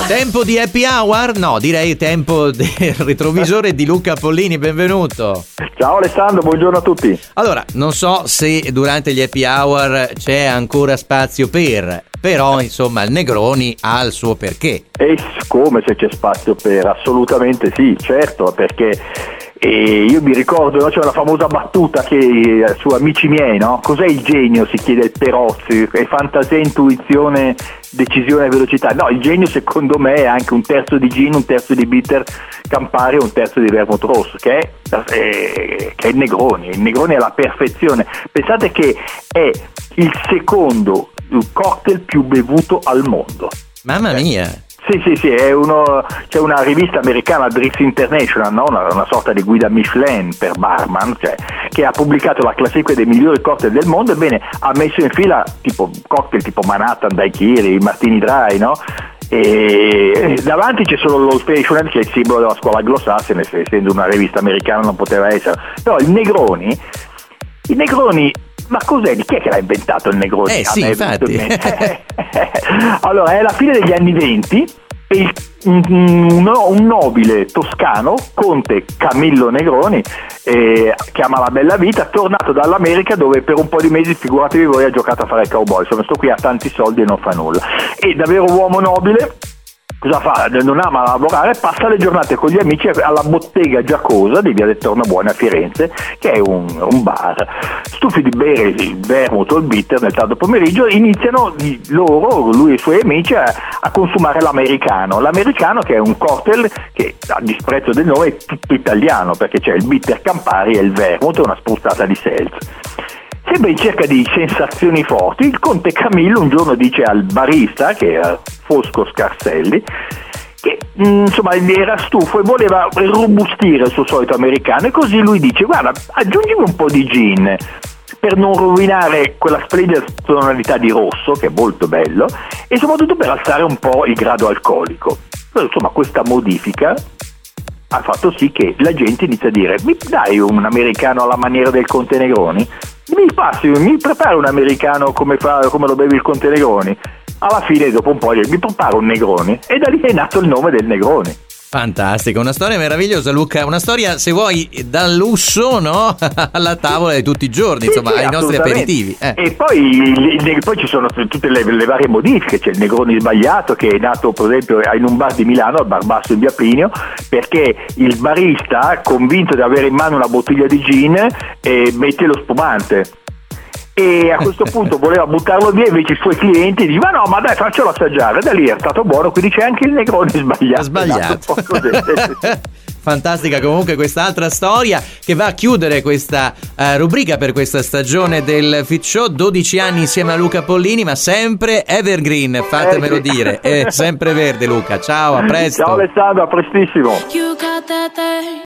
Tempo di happy hour? No, direi tempo del retrovisore di Luca Pollini, benvenuto. Ciao Alessandro, buongiorno a tutti. Allora, non so se durante gli happy hour c'è ancora spazio però insomma il Negroni ha il suo perché. E come se c'è spazio per? Assolutamente sì, certo, perché io mi ricordo, no, c'è una famosa battuta che su Amici miei, no? Cos'è il genio? Si chiede il Perozzi, è fantasia, intuizione, decisione e velocità. No, il genio secondo me è anche un terzo di gin, un terzo di bitter Campari e un terzo di vermouth rosso, che è il Negroni. Il Negroni è la perfezione. Pensate che è il secondo cocktail più bevuto al mondo. Mamma mia! Sì, c'è una rivista americana, Drinks International, no? una sorta di guida Michelin per barman, che ha pubblicato la classifica dei migliori cocktail del mondo. Ebbene, ha messo in fila tipo cocktail tipo Manhattan, Daiquiri, Martini Dry, no? E davanti c'è solo l'Old Fashioned, che è il simbolo della scuola anglosassone, essendo una rivista americana non poteva essere. Però il Negroni, ma cos'è? Chi è che l'ha inventato il Negroni? Sì, infatti. Allora, è la fine degli anni 20 e un nobile toscano, conte Camillo Negroni, che ama la bella vita, tornato dall'America dove per un po' di mesi, figuratevi voi, ha giocato a fare il cowboy. Insomma, sto qui, ha tanti soldi e non fa nulla. E davvero uomo nobile, cosa fa? Non ama lavorare, passa le giornate con gli amici alla bottega Giacosa di via del Tornabuoni a Firenze, che è un bar. Stufi di bere il vermouth o il bitter nel tardo pomeriggio, iniziano lui e i suoi amici a consumare l'americano, che è un cocktail che, a disprezzo del nome, è tutto italiano, perché c'è il bitter Campari e il vermouth e una spruzzata di seltz. Sempre in cerca di sensazioni forti, il conte Camillo un giorno dice al barista, che era Fosco Scarselli, che insomma era stufo e voleva robustire il suo solito americano, e così lui dice: guarda, aggiungimi un po' di gin per non rovinare quella splendida tonalità di rosso, che è molto bello, e soprattutto per alzare un po' il grado alcolico. Però, insomma, questa modifica ha fatto sì che la gente inizia a dire: mi dai un americano alla maniera del conte Negroni? Mi prepara un americano come lo bevi il conte Negroni? Alla fine, dopo un po', mi prepara un Negroni, e da lì è nato il nome del Negroni. Fantastico, una storia meravigliosa, Luca, una storia, se vuoi, dal lusso, no? Alla tavola di tutti i giorni, insomma, ai nostri aperitivi. E poi ci sono tutte le varie modifiche. C'è il Negroni sbagliato, che è nato per esempio in un bar di Milano, al Bar Basso in via Plinio, perché il barista, convinto di avere in mano una bottiglia di gin, mette lo spumante. E a questo punto voleva buttarlo via, invece i suoi clienti dicevano: ma dai, faccelo assaggiare. Da lì è stato buono, quindi c'è anche il Negroni sbagliato. Fantastica comunque quest'altra storia, che va a chiudere questa rubrica per questa stagione del Fit Show. 12 anni insieme a Luca Pollini, ma sempre evergreen, fatemelo dire, è sempre verde. Luca, ciao, a presto. Ciao Alessandro, a prestissimo.